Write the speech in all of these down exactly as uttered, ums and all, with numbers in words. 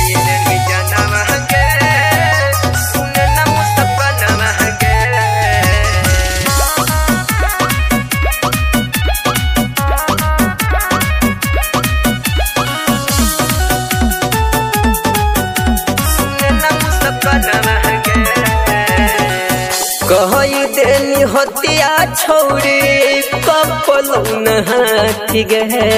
कही देनी हतिया छौरी कपलौ नहाती गे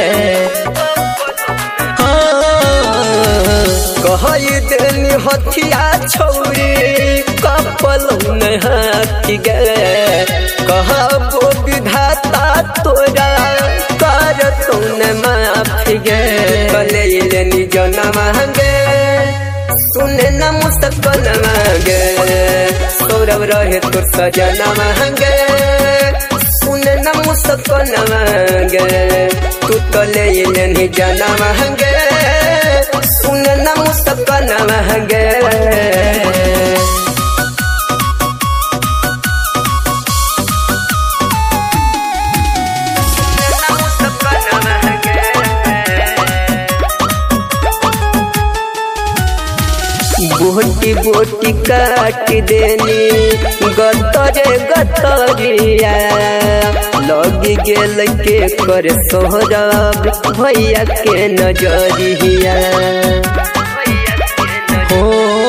कही देनी हतिया छौरी कपलौ नहाती गे कहबो विधाता तोरा करतौ न माफी गे कले लेनी जनम गे सुने न मुस्तकल मांगे सौरभ रहे तोर सजना मांगे सुने न मुस्तकल मांगे तू तो ले लेनी जाना मांगे सुने न मुस्तकल मांगे बोटी बोटी काट देनी गतरे गतरिया लगी गेल के कर सोहरब भैया के नजरिया हो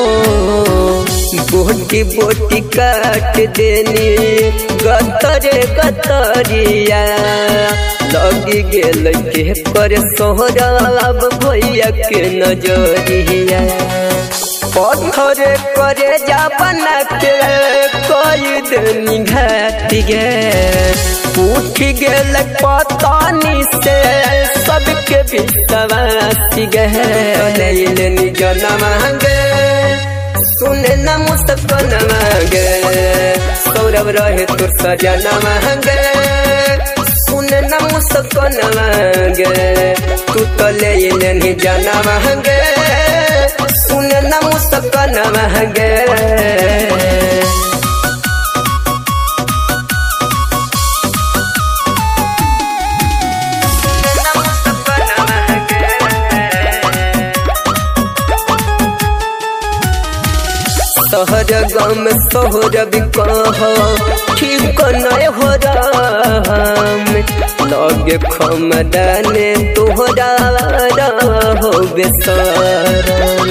बोटी बोटी काट देनी गतरे गतरिया लगी गेल के कर सोहरब भैया के नजरिया पत्थर करे जा बना के कई दिन घाटी गे उठ गेल पतानी से सबके विश्वास गे लेनी जनम गे सुने न मुस्तकल मांगे सौरभ रहे तोर सजना मांगे सुने न मुस्तकल मांगे तू तो ले लेनी जनम गे सुने न मुस्तकल मांगे सहर गम सोहरब कह ठीक नय हो राम लगे खमदाने तोहरा हो बेसरम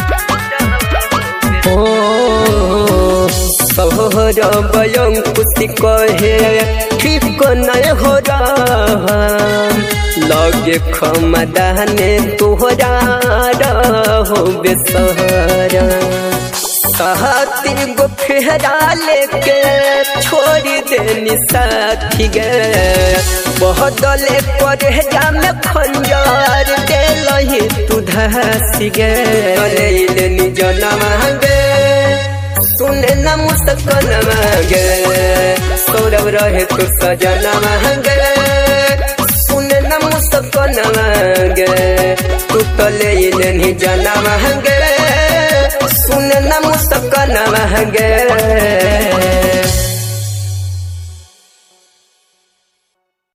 सोहर बयं कुछ कहे ठीक नय हो राम लगे खमदाने तोहरा हो बेसरम साथी गो फेरा लेके छोड़ देनी साथी गे बहदले करे जामे खंजर दे लही तू धसी गे लेनी जनम गे सुने न मुस्तकल मांगे सौरभ रहे तोर सजना मांगे सुने न मुस्तकल मांगे तू तो ले लेनी जनम गे सुने न मुस्तकल मांगे।